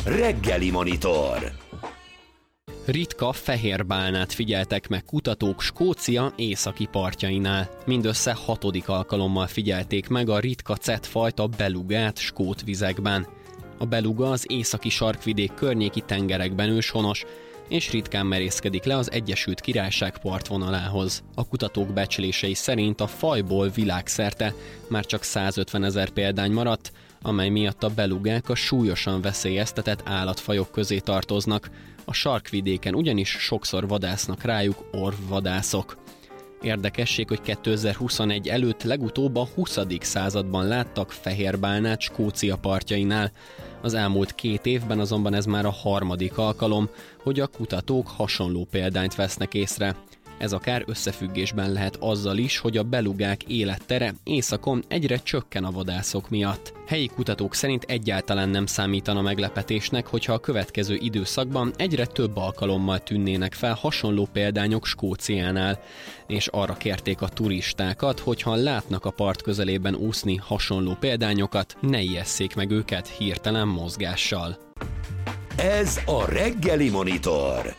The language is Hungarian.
Reggeli Monitor. Ritka fehérbálnát figyeltek meg kutatók Skócia északi partjainál. Mindössze 6. alkalommal figyelték meg a ritka cetfajta belugát skót vizekben. A beluga az északi sarkvidék környéki tengerekben őshonos, és ritkán merészkedik le az Egyesült Királyság partvonalához. A kutatók becslései szerint a fajból világszerte már csak 150 000 példány maradt, amely miatt a belugák a súlyosan veszélyeztetett állatfajok közé tartoznak. A sarkvidéken ugyanis sokszor vadásznak rájuk orvvadászok. Érdekesség, hogy 2021 előtt legutóbb a 20. században láttak fehérbálnát Skócia partjainál. Az elmúlt 2 évben azonban ez már a 3. alkalom, hogy a kutatók hasonló példányt vesznek észre. Ez akár összefüggésben lehet azzal is, hogy a belugák élettere északon egyre csökken a vadászok miatt. Helyi kutatók szerint egyáltalán nem számítana meglepetésnek, hogyha a következő időszakban egyre több alkalommal tűnnének fel hasonló példányok Skóciánál, és arra kérték a turistákat, hogyha látnak a part közelében úszni hasonló példányokat, ne ijesszék meg őket hirtelen mozgással. Ez a Reggeli Monitor.